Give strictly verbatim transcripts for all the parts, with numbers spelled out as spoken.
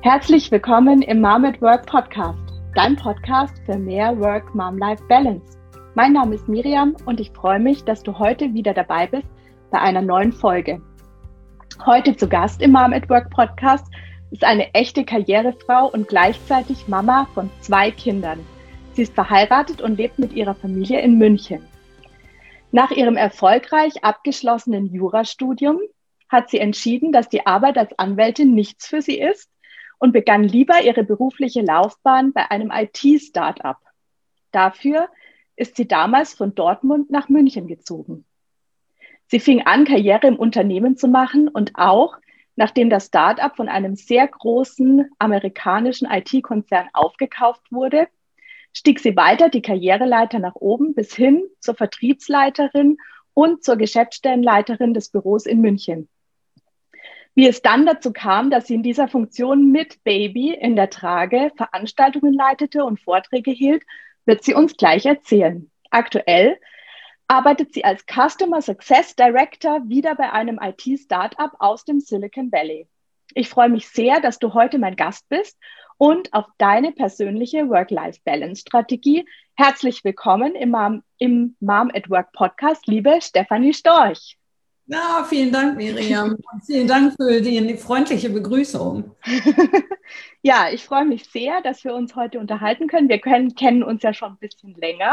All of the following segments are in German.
Herzlich willkommen im Mom at Work Podcast, dein Podcast für mehr Work-Mom-Life-Balance. Mein Name ist Miriam und ich freue mich, dass du heute wieder dabei bist bei einer neuen Folge. Heute zu Gast im Mom at Work Podcast ist eine echte Karrierefrau und gleichzeitig Mama von zwei Kindern. Sie ist verheiratet und lebt mit ihrer Familie in München. Nach ihrem erfolgreich abgeschlossenen Jurastudium hat sie entschieden, dass die Arbeit als Anwältin nichts für sie ist und begann lieber ihre berufliche Laufbahn bei einem I T-Startup. Dafür ist sie damals von Dortmund nach München gezogen. Sie fing an, Karriere im Unternehmen zu machen und auch, nachdem das Startup von einem sehr großen amerikanischen I T-Konzern aufgekauft wurde, stieg sie weiter die Karriereleiter nach oben bis hin zur Vertriebsleiterin und zur Geschäftsstellenleiterin des Büros in München. Wie es dann dazu kam, dass sie in dieser Funktion mit Baby in der Trage Veranstaltungen leitete und Vorträge hielt, wird sie uns gleich erzählen. Aktuell arbeitet sie als Customer Success Director wieder bei einem I T-Startup aus dem Silicon Valley. Ich freue mich sehr, dass du heute mein Gast bist und auf deine persönliche Work-Life-Balance-Strategie. Herzlich willkommen im Mom, im Mom at Work Podcast, liebe Stefanie Storch. Ja, vielen Dank, Miriam. Vielen Dank für die freundliche Begrüßung. Ja, ich freue mich sehr, dass wir uns heute unterhalten können. Wir können, kennen uns ja schon ein bisschen länger.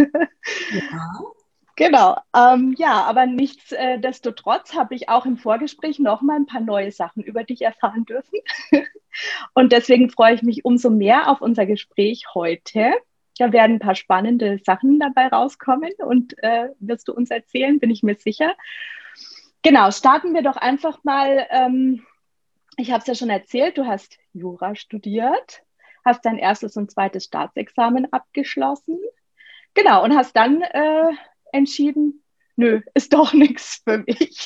Ja. Genau. Ähm, ja, aber nichtsdestotrotz habe ich auch im Vorgespräch noch mal ein paar neue Sachen über dich erfahren dürfen. Und deswegen freue ich mich umso mehr auf unser Gespräch heute. Da werden ein paar spannende Sachen dabei rauskommen und äh, wirst du uns erzählen, bin ich mir sicher. Genau, starten wir doch einfach mal. Ähm, ich habe es ja schon erzählt, du hast Jura studiert, hast dein erstes und zweites Staatsexamen abgeschlossen. Genau, und hast dann äh, entschieden, nö, ist doch nichts für mich.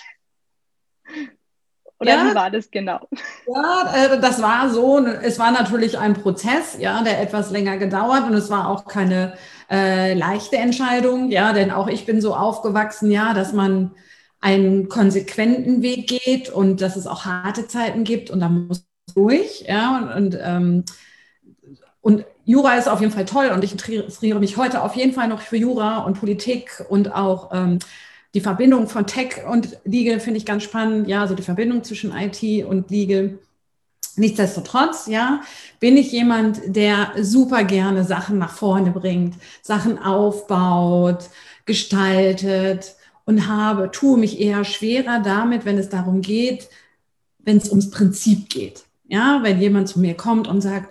Oder Ja, wie war das genau? Ja, äh, das war so. Es war natürlich ein Prozess, ja, der etwas länger gedauert und es war auch keine äh, leichte Entscheidung, ja, denn auch ich bin so aufgewachsen, ja, dass man einen konsequenten Weg geht und dass es auch harte Zeiten gibt und da muss man durch, ja, und, und, ähm, und Jura ist auf jeden Fall toll und ich interessiere mich heute auf jeden Fall noch für Jura und Politik und auch ähm, die Verbindung von Tech und Legal finde ich ganz spannend, ja, also die Verbindung zwischen I T und Legal. Nichtsdestotrotz, ja, bin ich jemand, der super gerne Sachen nach vorne bringt, Sachen aufbaut, gestaltet und habe, tue mich eher schwerer damit, wenn es darum geht, wenn es ums Prinzip geht. Ja, wenn jemand zu mir kommt und sagt,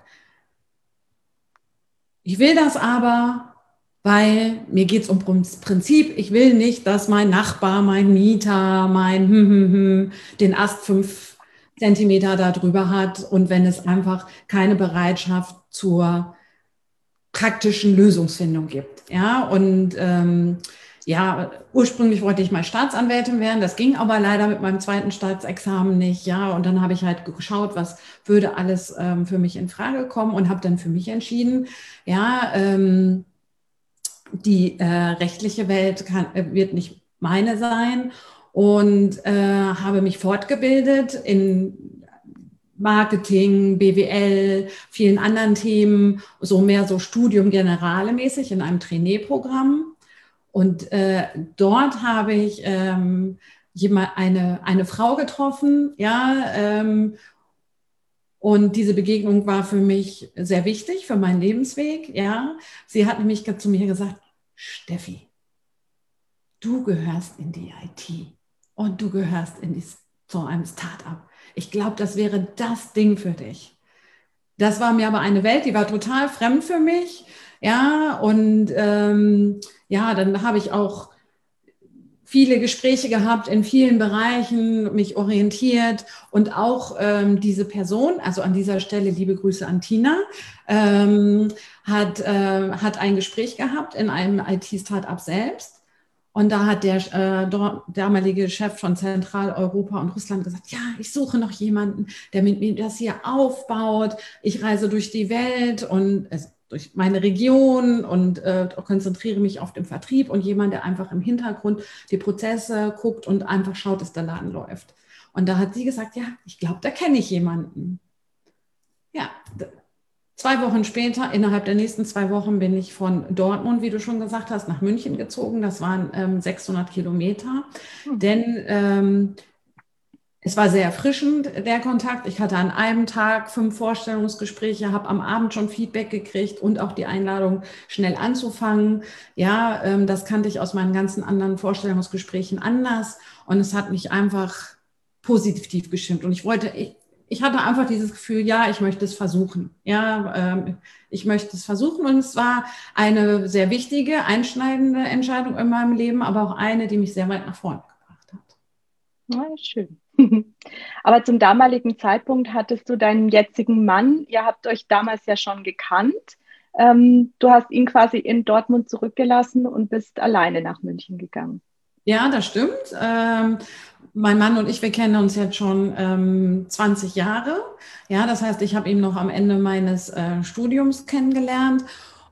ich will das aber, weil mir geht es ums Prinzip. Ich will nicht, dass mein Nachbar, mein Mieter, mein hm, hm, hm, den Ast fünf Zentimeter da drüber hat und wenn es einfach keine Bereitschaft zur praktischen Lösungsfindung gibt. Ja, und ähm, ja, ursprünglich wollte ich mal Staatsanwältin werden, das ging aber leider mit meinem zweiten Staatsexamen nicht. Ja, und dann habe ich halt geschaut, was würde alles ähm, für mich in Frage kommen und habe dann für mich entschieden, ja, ähm, die äh, rechtliche Welt kann, wird nicht meine sein und äh, habe mich fortgebildet in Marketing, B W L, vielen anderen Themen, so mehr so Studium Generale mäßig in einem Trainee-Programm. Und äh, dort habe ich ähm, jemand, eine, eine Frau getroffen, ja, ähm, und diese Begegnung war für mich sehr wichtig, für meinen Lebensweg, ja. Sie hat nämlich zu mir gesagt, Steffi, du gehörst in die I T und du gehörst in die, zu einem Start-up. Ich glaube, das wäre das Ding für dich. Das war mir aber eine Welt, die war total fremd für mich. Ja, und ähm, ja, dann habe ich auch viele Gespräche gehabt in vielen Bereichen, mich orientiert und auch ähm, diese Person, also an dieser Stelle liebe Grüße an Tina, ähm, hat, äh, hat ein Gespräch gehabt in einem I T-Startup selbst. Und da hat der äh, damalige Chef von Zentraleuropa und Russland gesagt, ja, ich suche noch jemanden, der mit mir das hier aufbaut. Ich reise durch die Welt und äh, durch meine Region und äh, konzentriere mich auf den Vertrieb und jemand, der einfach im Hintergrund die Prozesse guckt und einfach schaut, dass der Laden läuft. Und da hat sie gesagt, ja, ich glaube, da kenne ich jemanden. Ja, zwei Wochen später, innerhalb der nächsten zwei Wochen, bin ich von Dortmund, wie du schon gesagt hast, nach München gezogen. Das waren ähm, sechshundert Kilometer. Hm. Denn ähm, es war sehr erfrischend, der Kontakt. Ich hatte an einem Tag fünf Vorstellungsgespräche, habe am Abend schon Feedback gekriegt und auch die Einladung, schnell anzufangen. Ja, ähm, das kannte ich aus meinen ganzen anderen Vorstellungsgesprächen anders. Und es hat mich einfach positiv gestimmt. Und ich wollte, ich, ich hatte einfach dieses Gefühl, ja, ich möchte es versuchen. Ja, ähm, ich möchte es versuchen. Und es war eine sehr wichtige, einschneidende Entscheidung in meinem Leben, aber auch eine, die mich sehr weit nach vorne gebracht hat. Ja, schön. Aber zum damaligen Zeitpunkt hattest du deinen jetzigen Mann, ihr habt euch damals ja schon gekannt. Ähm, du hast ihn quasi in Dortmund zurückgelassen und bist alleine nach München gegangen. Ja, das stimmt. Ähm, mein Mann und ich, wir kennen uns jetzt schon ähm, zwanzig Jahre. Ja, das heißt, ich habe ihn noch am Ende meines äh, Studiums kennengelernt.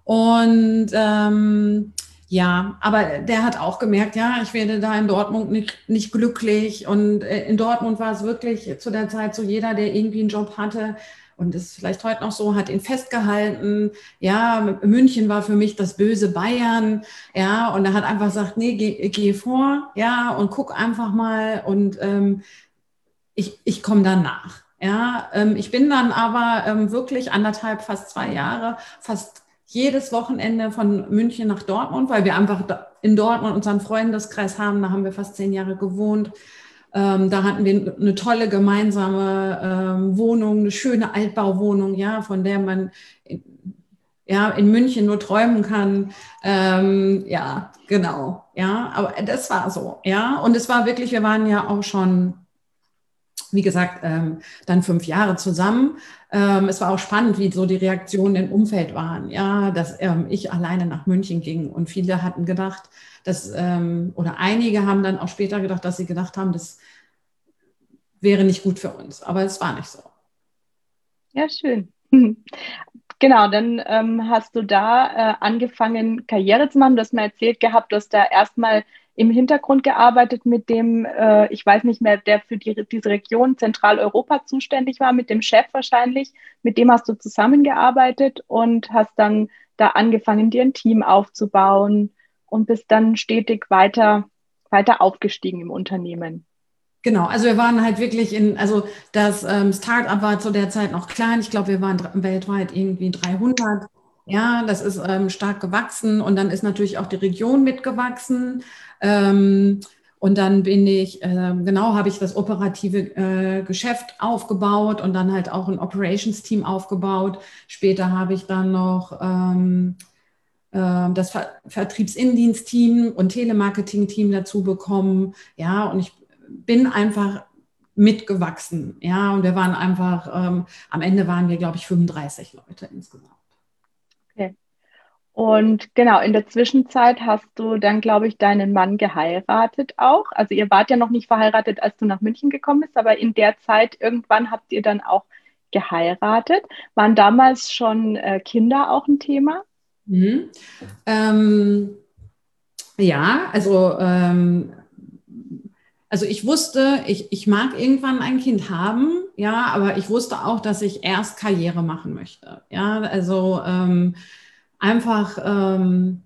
Und ähm, ja, aber der hat auch gemerkt, ja, ich werde da in Dortmund nicht, nicht glücklich. Und äh, in Dortmund war es wirklich zu der Zeit so, jeder, der irgendwie einen Job hatte, und ist vielleicht heute noch so, hat ihn festgehalten. Ja, München war für mich das böse Bayern. Ja, und er hat einfach gesagt, nee, geh, geh vor, ja, und guck einfach mal und ähm, ich, ich komme dann nach. Ja, ähm, ich bin dann aber ähm, wirklich anderthalb, fast zwei Jahre, fast jedes Wochenende von München nach Dortmund, weil wir einfach in Dortmund unseren Freundeskreis haben, da haben wir fast zehn Jahre gewohnt. Ähm, da hatten wir eine tolle gemeinsame ähm, Wohnung, eine schöne Altbauwohnung, ja, von der man in, ja, in München nur träumen kann. Ähm, ja, genau. Ja, aber das war so. Ja, und es war wirklich, wir waren ja auch schon, wie gesagt, ähm, dann fünf Jahre zusammen. Ähm, es war auch spannend, wie so die Reaktionen im Umfeld waren. Ja, dass ähm, ich alleine nach München ging und viele hatten gedacht, dass, ähm, oder einige haben dann auch später gedacht, dass sie gedacht haben, das wäre nicht gut für uns. Aber es war nicht so. Ja, schön. Genau, dann ähm, hast du da äh, angefangen, Karriere zu machen. Du hast mir erzählt gehabt, du hast da erstmal im Hintergrund gearbeitet mit dem, äh, ich weiß nicht mehr, der für die, diese Region Zentraleuropa zuständig war, mit dem Chef wahrscheinlich. Mit dem hast du zusammengearbeitet und hast dann da angefangen, dir ein Team aufzubauen und bist dann stetig weiter, weiter aufgestiegen im Unternehmen. Genau, also wir waren halt wirklich in, also das ähm, Start-up war zu der Zeit noch klein. Ich glaube, wir waren dr- weltweit irgendwie dreihundert. Ja, das ist ähm, stark gewachsen und dann ist natürlich auch die Region mitgewachsen. Ähm, und dann bin ich, ähm, genau, habe ich das operative äh, Geschäft aufgebaut und dann halt auch ein Operations-Team aufgebaut. Später habe ich dann noch ähm, ähm, das Ver Vertriebsindienst-Team und Telemarketing-Team dazu bekommen. Ja, und ich bin einfach mitgewachsen. Ja, und wir waren einfach, ähm, am Ende waren wir, glaube ich, fünfunddreißig Leute insgesamt. Okay. Und genau, in der Zwischenzeit hast du dann, glaube ich, deinen Mann geheiratet auch. Also ihr wart ja noch nicht verheiratet, als du nach München gekommen bist, aber in der Zeit irgendwann habt ihr dann auch geheiratet. Waren damals schon äh, Kinder auch ein Thema? Mhm. Ähm, ja, also, ähm, also ich wusste, ich, ich mag irgendwann ein Kind haben, ja, aber ich wusste auch, dass ich erst Karriere machen möchte. Ja, also ähm, einfach, ähm,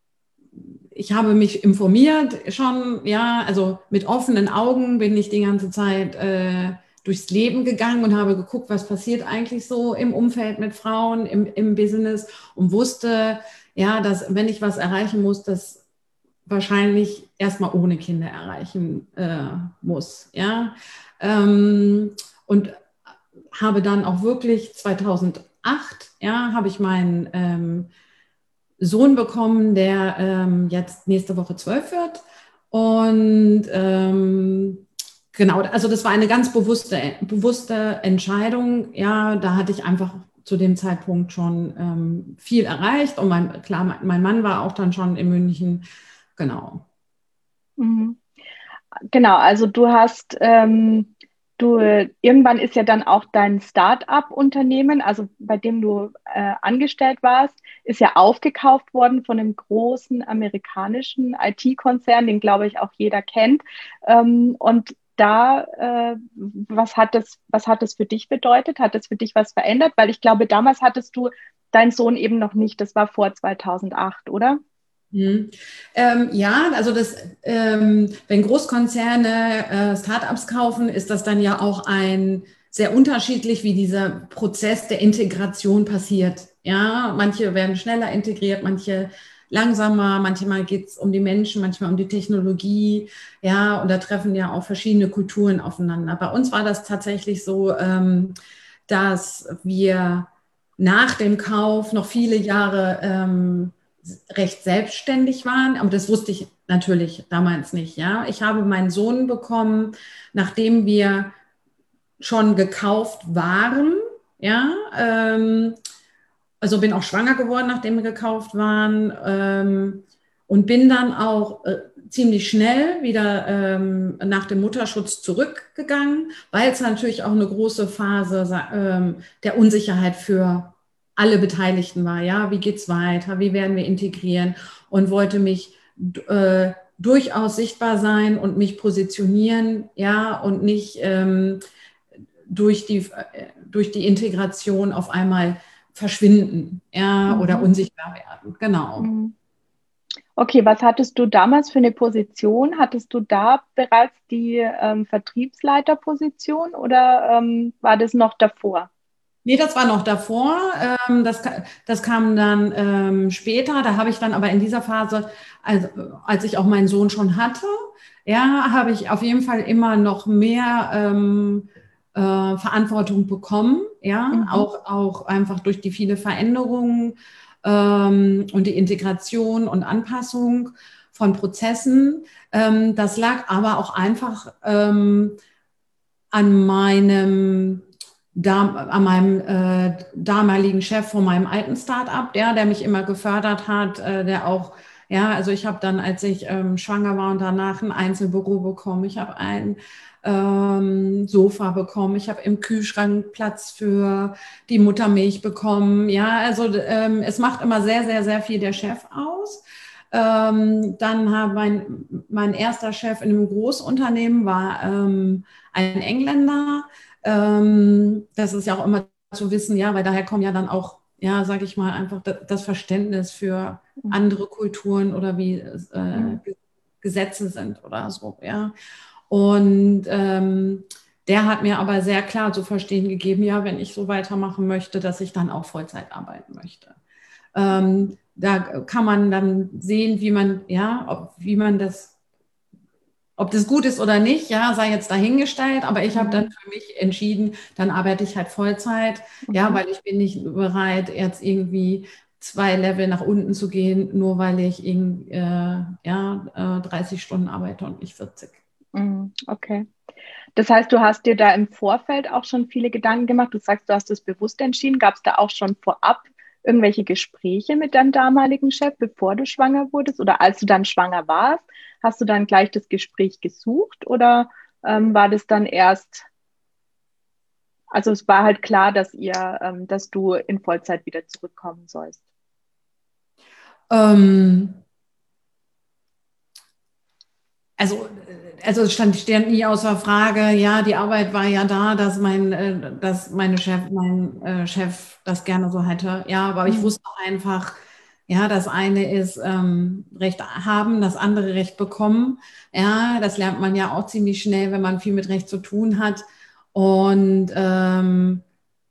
ich habe mich informiert schon, ja, also mit offenen Augen bin ich die ganze Zeit äh, durchs Leben gegangen und habe geguckt, was passiert eigentlich so im Umfeld mit Frauen, im, im Business und wusste, ja, dass wenn ich was erreichen muss, das wahrscheinlich erstmal ohne Kinder erreichen äh, muss, ja. Ähm, und habe dann auch wirklich zweitausendacht, ja, habe ich meinen ähm, Sohn bekommen, der ähm, jetzt nächste Woche zwölf wird. Und ähm, genau, also das war eine ganz bewusste, bewusste Entscheidung. Ja, da hatte ich einfach zu dem Zeitpunkt schon ähm, viel erreicht. Und mein, klar, mein Mann war auch dann schon in München. Genau. Mhm. Genau, also du hast, ähm, du, irgendwann ist ja dann auch dein Start-up-Unternehmen, also bei dem du äh, angestellt warst, ist ja aufgekauft worden von einem großen amerikanischen I T-Konzern, den glaube ich auch jeder kennt. Ähm, und da, äh, was hat das, was hat das für dich bedeutet? Hat das für dich was verändert? Weil ich glaube, damals hattest du deinen Sohn eben noch nicht. Das war vor zweitausendacht, oder? Mhm. Ähm, ja, also das, ähm, wenn Großkonzerne äh, Startups kaufen, ist das dann ja auch ein sehr unterschiedlich, wie dieser Prozess der Integration passiert. Ja, manche werden schneller integriert, manche langsamer, manchmal geht es um die Menschen, manchmal um die Technologie. Ja, und da treffen ja auch verschiedene Kulturen aufeinander. Bei uns war das tatsächlich so, ähm, dass wir nach dem Kauf noch viele Jahre ähm, recht selbstständig waren, aber das wusste ich natürlich damals nicht. Ja, ich habe meinen Sohn bekommen, nachdem wir schon gekauft waren. Ja, ähm, also bin auch schwanger geworden, nachdem wir gekauft waren, ähm, und bin dann auch äh, ziemlich schnell wieder ähm, nach dem Mutterschutz zurückgegangen, weil es natürlich auch eine große Phase ähm, der Unsicherheit für alle Beteiligten war. Ja, wie geht's weiter? Wie werden wir integrieren? Und wollte mich äh, durchaus sichtbar sein und mich positionieren, ja, und nicht ähm, durch die, äh, durch die Integration auf einmal verschwinden, ja, Mhm. oder unsichtbar werden. Genau. Mhm. Okay, was hattest du damals für eine Position? Hattest du da bereits die ähm, Vertriebsleiterposition oder ähm, war das noch davor? Nee, das war noch davor. Ähm, das, das kam dann ähm, später. Da habe ich dann aber in dieser Phase, also, als ich auch meinen Sohn schon hatte, ja, habe ich auf jeden Fall immer noch mehr ähm, äh, Verantwortung bekommen. Ja, Mhm. auch, auch einfach durch die viele Veränderungen ähm, und die Integration und Anpassung von Prozessen. Ähm, das lag aber auch einfach ähm, an meinem da, an meinem äh, damaligen Chef von meinem alten Start-up, der, der mich immer gefördert hat, äh, der auch, ja, also ich habe dann, als ich ähm, schwanger war und danach ein Einzelbüro bekommen, ich habe ein ähm, Sofa bekommen, ich habe im Kühlschrank Platz für die Muttermilch bekommen, ja, also ähm, es macht immer sehr, sehr, sehr viel der Chef aus. Ähm, dann habe mein, mein erster Chef in einem Großunternehmen war ähm, ein Engländer. Ähm, das ist ja auch immer zu wissen, ja, weil daher kommen ja dann auch, ja, sage ich mal, einfach das Verständnis für andere Kulturen oder wie äh, Mhm. Gesetze sind oder so, ja. Und ähm, der hat mir aber sehr klar zu verstehen gegeben, ja, wenn ich so weitermachen möchte, dass ich dann auch Vollzeit arbeiten möchte. Ähm, da kann man dann sehen, wie man, ja, ob, wie man das, ob das gut ist oder nicht, ja, sei jetzt dahingestellt, aber ich habe Mhm. dann für mich entschieden, dann arbeite ich halt Vollzeit, ja, Mhm. weil ich bin nicht bereit, jetzt irgendwie zwei Level nach unten zu gehen, nur weil ich in, äh, ja, äh, dreißig Stunden arbeite und nicht vierzig. Mhm. Okay. Das heißt, du hast dir da im Vorfeld auch schon viele Gedanken gemacht. Du sagst, du hast es bewusst entschieden. Gab es da auch schon vorab irgendwelche Gespräche mit deinem damaligen Chef, bevor du schwanger wurdest? Oder als du dann schwanger warst, hast du dann gleich das Gespräch gesucht? Oder ähm, war das dann erst, also es war halt klar, dass ihr, ähm, dass du in Vollzeit wieder zurückkommen sollst? Ähm, Also, also es stand, stand nie außer Frage, ja, die Arbeit war ja da, dass mein, äh, dass meine Chef, mein äh, Chef das gerne so hätte. Ja, aber ich Mhm. wusste einfach, ja, das eine ist ähm, Recht haben, das andere Recht bekommen. Ja, das lernt man ja auch ziemlich schnell, wenn man viel mit Recht zu tun hat. Und ähm,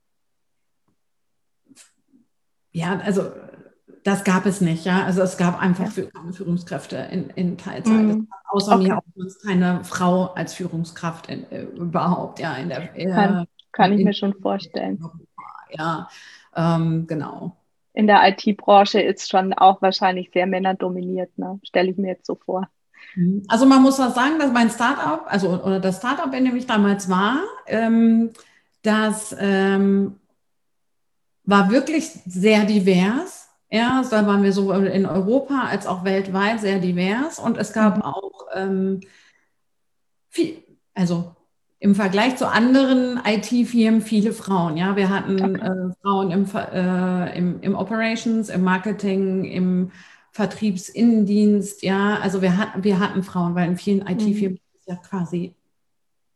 ja, also das gab es nicht, ja. Also es gab einfach Ja. für, keine Führungskräfte in, in Teilzeit. Es Mhm. gab außer mir Okay, auch sonst keine Frau als Führungskraft in, äh, überhaupt, ja, in der kann, äh, kann in, ich in mir schon vorstellen. Europa, ja, ähm, genau. In der I T-Branche ist schon auch wahrscheinlich sehr männerdominiert, ne? Stelle ich mir jetzt so vor. Mhm. Also man muss auch sagen, dass mein Startup, also oder das Startup, in dem ich damals war, ähm, das ähm, war wirklich sehr divers. Ja, da waren wir sowohl in Europa als auch weltweit sehr divers. Und es Mhm. gab auch ähm, viel, also im Vergleich zu anderen I T-Firmen viele Frauen. Ja, wir hatten Okay. äh, Frauen im, Ver- äh, im, im Operations, im Marketing, im Vertriebsinnendienst. Ja, also wir hatten, wir hatten Frauen, weil in vielen Mhm. I T-Firmen ist es ja quasi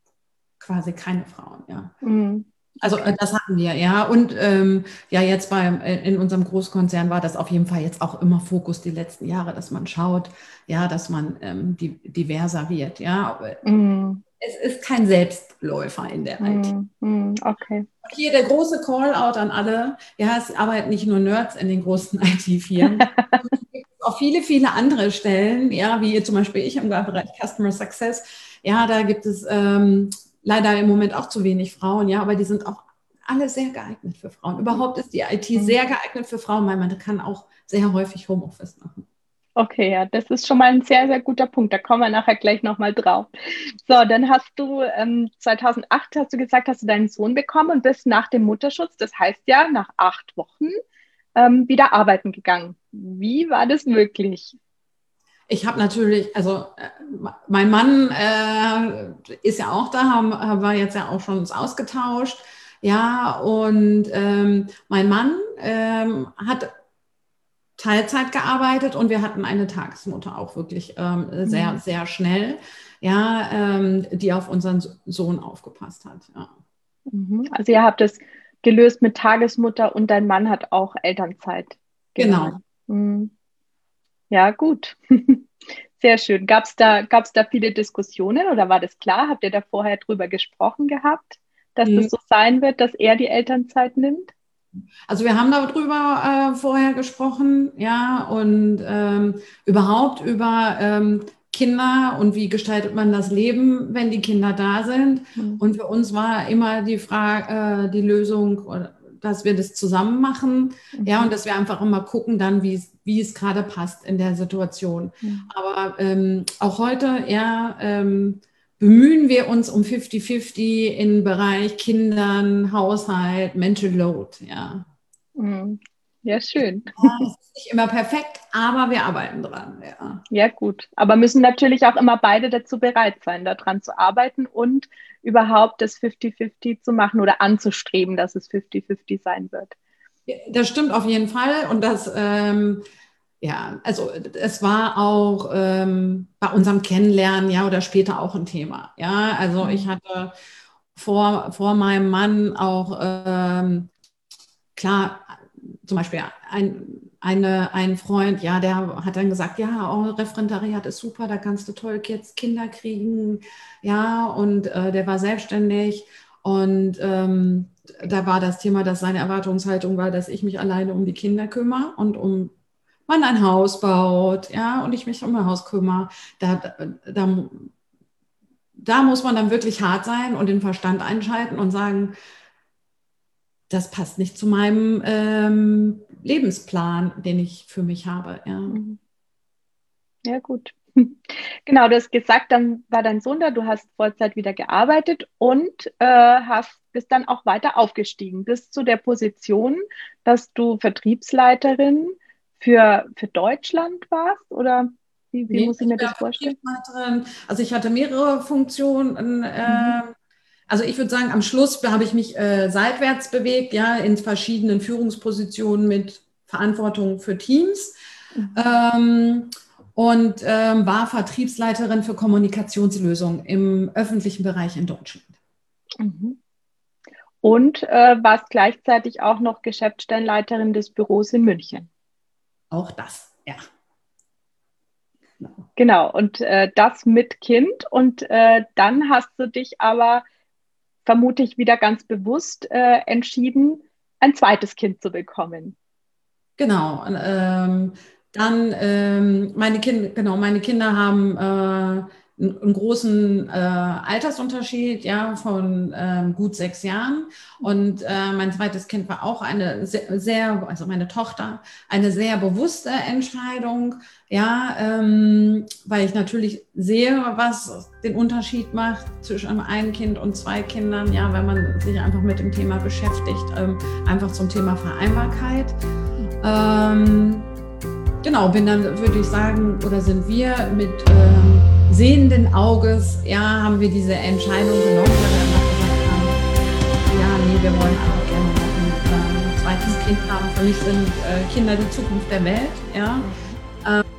quasi keine Frauen, ja. Mhm. Also Okay. das hatten wir, ja. Und ähm, ja, jetzt beim, in unserem Großkonzern war das auf jeden Fall jetzt auch immer Fokus die letzten Jahre, dass man schaut, ja, dass man ähm, die, diverser wird, ja. Aber Mhm. es ist kein Selbstläufer in der I T. Mhm. Okay. Hier der große Call-out an alle, ja, es arbeiten nicht nur Nerds in den großen I T-Firmen, es gibt auch viele, viele andere Stellen, ja, wie zum Beispiel ich im Bereich Customer Success, ja, da gibt es ähm, leider im Moment auch zu wenig Frauen, ja, aber die sind auch alle sehr geeignet für Frauen. Überhaupt ist die I T sehr geeignet für Frauen, weil man kann auch sehr häufig Homeoffice machen. Okay, ja, das ist schon mal ein sehr, sehr guter Punkt. Da kommen wir nachher gleich nochmal drauf. So, dann hast du ähm, zweitausendacht, hast du gesagt, hast du deinen Sohn bekommen und bist nach dem Mutterschutz, das heißt ja nach acht Wochen, ähm, wieder arbeiten gegangen. Wie war das möglich? Ich habe natürlich, also äh, mein Mann äh, ist ja auch da, haben, haben wir jetzt ja auch schon uns ausgetauscht. Ja, und ähm, mein Mann ähm, hat Teilzeit gearbeitet und wir hatten eine Tagesmutter auch wirklich ähm, sehr, Mhm. sehr schnell, ja, ähm, die auf unseren Sohn aufgepasst hat. Ja. Mhm. Also ihr habt es gelöst mit Tagesmutter und dein Mann hat auch Elternzeit Genau. genommen. Mhm. Ja, gut. Sehr schön. Gab es da, gab's da viele Diskussionen oder war das klar? Habt ihr da vorher drüber gesprochen gehabt, dass das so sein wird, dass er die Elternzeit nimmt? Also wir haben darüber äh, vorher gesprochen, ja, und ähm, überhaupt über ähm, Kinder und wie gestaltet man das Leben, wenn die Kinder da sind. Mhm. Und für uns war immer die Frage, äh, die Lösung, dass wir das zusammen machen, Mhm. ja, und dass wir einfach immer gucken dann, wie es, wie es gerade passt in der Situation. Mhm. Aber ähm, auch heute, ja, ähm, bemühen wir uns um fifty fifty im Bereich Kindern, Haushalt, Mental Load, ja. Mhm. Ja, schön. Ja, es ist nicht immer perfekt, aber wir arbeiten dran, ja. Ja, gut. Aber müssen natürlich auch immer beide dazu bereit sein, daran zu arbeiten und überhaupt das fifty fifty zu machen oder anzustreben, dass es fifty fifty sein wird. Das stimmt auf jeden Fall und das, ähm, ja, also es war auch ähm, bei unserem Kennenlernen, ja, oder später auch ein Thema, ja. Also ich hatte vor, vor meinem Mann auch, ähm, klar, zum Beispiel ein, eine, ein Freund, ja, der hat dann gesagt, ja, oh, Referendariat ist super, da kannst du toll jetzt Kinder kriegen, ja, und äh, der war selbstständig und ähm, da war das Thema, dass seine Erwartungshaltung war, dass ich mich alleine um die Kinder kümmere und um man ein Haus baut, ja, und ich mich um ein Haus kümmere. Da, da, da muss man dann wirklich hart sein und den Verstand einschalten und sagen, das passt nicht zu meinem ähm, Lebensplan, den ich für mich habe. Ja, Ja, gut. Genau, du hast gesagt, dann war dein Sohn da, du hast Vollzeit wieder gearbeitet und äh, hast, bist dann auch weiter aufgestiegen, bis zu der Position, dass du Vertriebsleiterin für, für Deutschland warst? Oder wie, wie nee, muss ich ich mir bin das vorstellen? Vertriebsleiterin. Also ich hatte mehrere Funktionen. Mhm. Äh, also ich würde sagen, am Schluss habe ich mich äh, seitwärts bewegt, ja, in verschiedenen Führungspositionen mit Verantwortung für Teams. Mhm. Ähm, und ähm, war Vertriebsleiterin für Kommunikationslösungen im öffentlichen Bereich in Deutschland. Mhm. Und äh, warst gleichzeitig auch noch Geschäftsstellenleiterin des Büros in München. Auch das, ja. Genau, und äh, das mit Kind. Und äh, dann hast du dich aber vermutlich wieder ganz bewusst äh, entschieden, ein zweites Kind zu bekommen. Genau. Ähm, dann ähm, meine Kinder, genau, meine Kinder haben äh, einen, einen großen äh, Altersunterschied, ja, von ähm, gut sechs Jahren. Und äh, mein zweites Kind war auch eine sehr, sehr, also meine Tochter, eine sehr bewusste Entscheidung, ja, ähm, weil ich natürlich sehe, was den Unterschied macht zwischen einem Kind und zwei Kindern, ja, wenn man sich einfach mit dem Thema beschäftigt, ähm, einfach zum Thema Vereinbarkeit. Ähm, genau, bin dann, würde ich sagen, oder sind wir mit ähm, sehenden Auges, ja, haben wir diese Entscheidung genommen, weil wir einfach gesagt haben, ja, nee, wir wollen einfach gerne noch ein äh, zweites Kind haben. Für mich sind äh, Kinder die Zukunft der Welt, ja. Ähm,